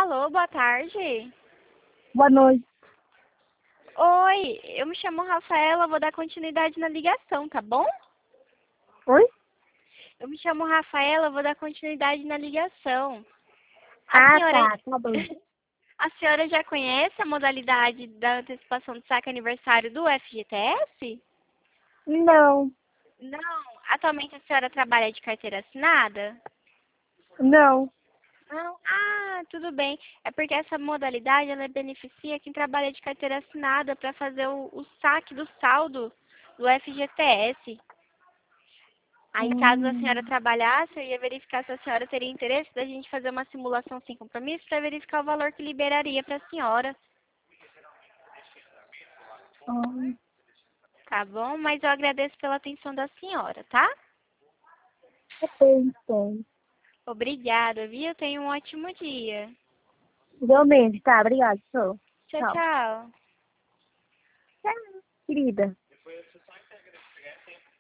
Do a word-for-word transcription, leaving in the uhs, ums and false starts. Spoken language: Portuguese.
Alô, boa tarde. Boa noite. Oi, eu me chamo Rafaela, vou dar continuidade na ligação, tá bom? Oi? Eu me chamo Rafaela, vou dar continuidade na ligação. A Ah, senhora... tá, tá bom. A senhora já conhece a modalidade da antecipação do saque aniversário do F G T S? Não, Não. Atualmente a senhora trabalha de carteira assinada? não. Não. Ah, tudo bem. É porque essa modalidade ela beneficia quem trabalha de carteira assinada para fazer o, o saque do saldo do F G T S. Aí, caso a senhora Hum, trabalhasse, eu ia verificar se a senhora teria interesse da gente fazer uma simulação sem compromisso para verificar o valor que liberaria para a senhora. hum, Tá bom? Mas eu agradeço pela atenção da senhora, tá? tá bem, então. Obrigada, viu? Tenha um ótimo dia. Igualmente, tá, obrigada, sou. Tchau, Tchau. tchau. Tchau, querida.